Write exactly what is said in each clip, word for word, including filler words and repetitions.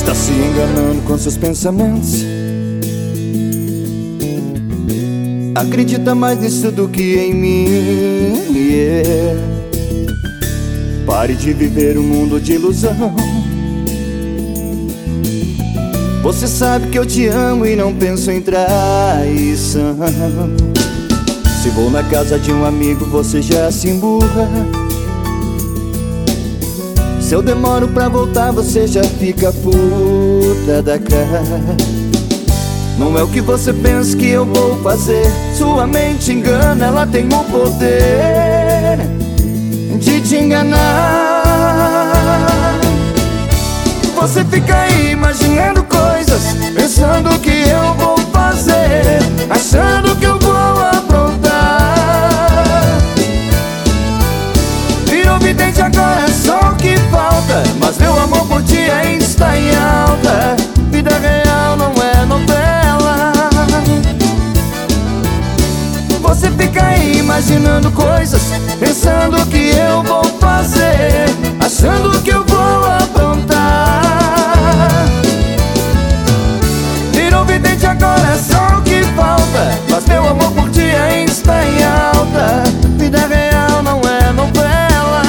Está se enganando com seus pensamentos. Acredita mais nisso do que em mim, yeah. Pare de viver um mundo de ilusão. Você sabe que eu te amo e não penso em traição. Se vou na casa de um amigo, você já se emburra. Se eu demoro pra voltar, você já fica puta da cara. Não é o que você pensa que eu vou fazer. Sua mente engana, ela tem o poder de te enganar. Você fica aí imaginando coisas, pensando que eu vou fazer, achando que eu vou aprontar. Virou vidente, agora é só o que falta, mas meu amor por ti ainda está em alta. Vida real não é novela. Você fica aí imaginando coisas, pensando que eu vou fazer, achando que eu vou aprontar. Virou vidente, agora é só o que falta, mas meu amor por ti ainda está em alta. Vida real não é novela.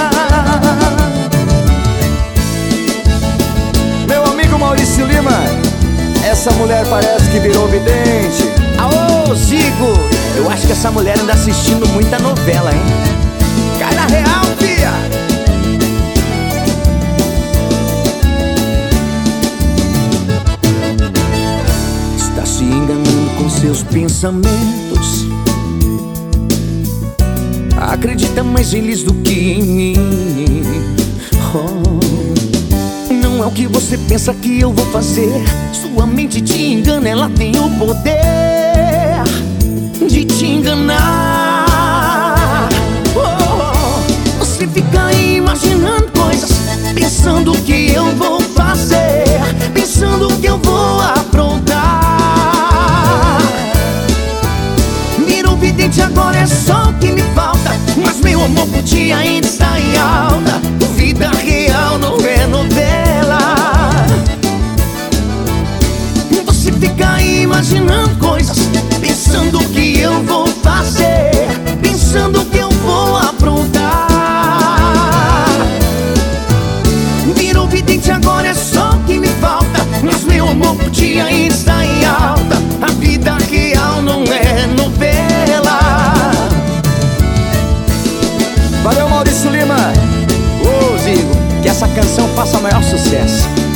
Meu amigo Maurício Lima, essa mulher parece que virou vidente. Aô, Zico, eu acho que essa mulher anda assistindo muita novela, hein? Cai na real, fia! Está se enganando com seus pensamentos. Acredita mais neles do que em mim. Oh, não é o que você pensa que eu vou fazer. Sua mente te engana, ela tem o poder de te enganar. Oh, você fica aí imaginando coisas, pensando que eu vou fazer, pensando que eu vou aprontar. Virou vidente, agora é só o que me falta, mas meu amor por ti ainda está em alta. Vida real não é novela. Você fica aí imaginando coisas, pensando que eu vou fazer, pensando que eu vou aprontar. Virou vidente, agora é só o que me falta, mas meu amor por ti ainda está em alta. A vida real não é novela. Valeu, Maurício Lima. Ô, Zico, que essa canção faça o maior sucesso.